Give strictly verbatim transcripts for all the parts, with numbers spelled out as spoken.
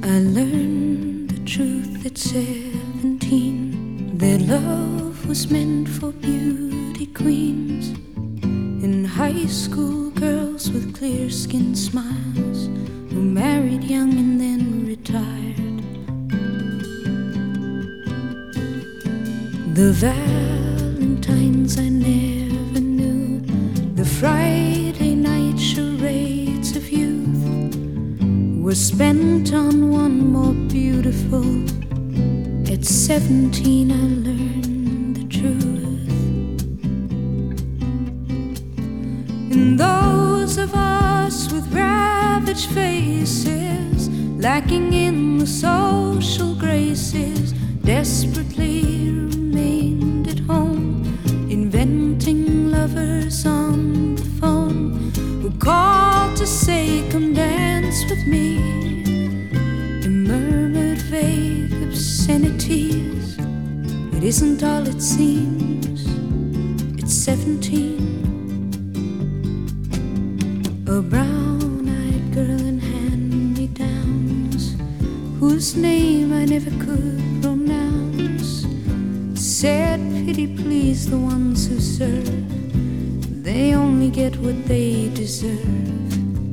I learned the truth at seventeen, that love was meant for beauty queens and high school girls with clear skin smiles who married young and then retired. The Valentines I never knew, the Friday night charades of youth were spent on one more beautiful. At seventeen I learned the truth. And those of us with ravaged faces, lacking in the social graces, desperately remained at home, inventing lovers on the phone who called to say, "Come dance with me," and murmured vague obscenities. It isn't all it seems. It's seventeen. A brown-eyed girl in hand-me-downs, whose name I never could pronounce, said, "Pity please the ones who serve, they only get what they deserve."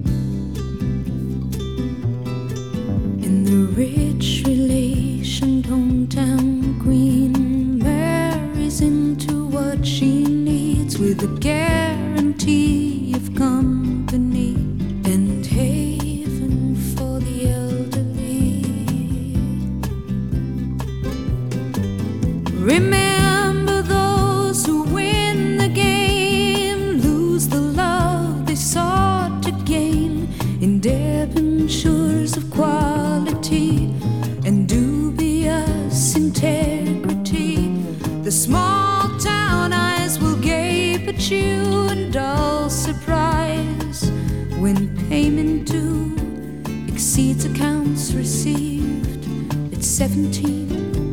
And the rich relation hometown queen marries into what she needs, with a guarantee of company and haven for the elderly. Remember those who win the game lose the love they sought to gain, in debentures of quality and dubious integrity. The small town eyes will gape at you in dull surprise when payment due exceeds accounts received. It's seventeen.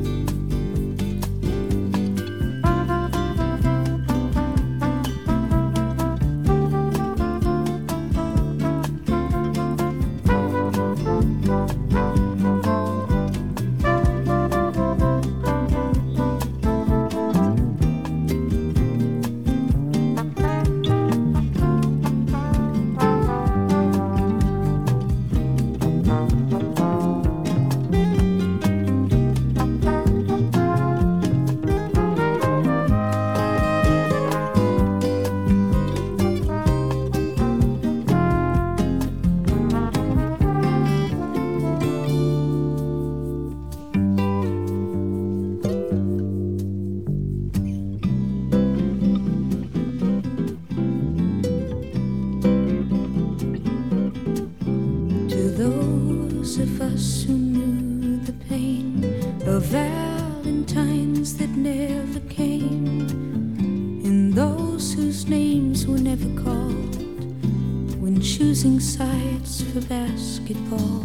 Those of us who knew the pain of Valentines that never came, and those whose names were never called when choosing sides for basketball.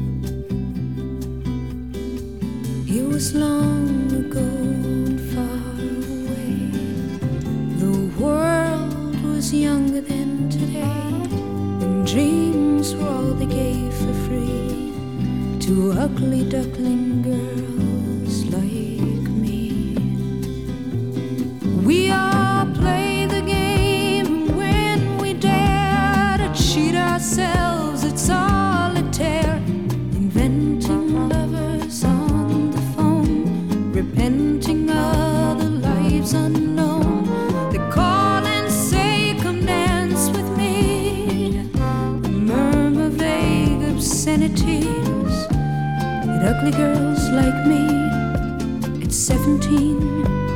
It was long ago and far away. The world was younger than today, and dreams were all they gave for free to ugly duckling girls like me. We all play the game when we dare to cheat ourselves at solitaire, inventing lovers on the phone, repenting other lives unknown. They call and say, "Come dance with me," murmur vague obscenities. Ugly girls like me, it's seventeen.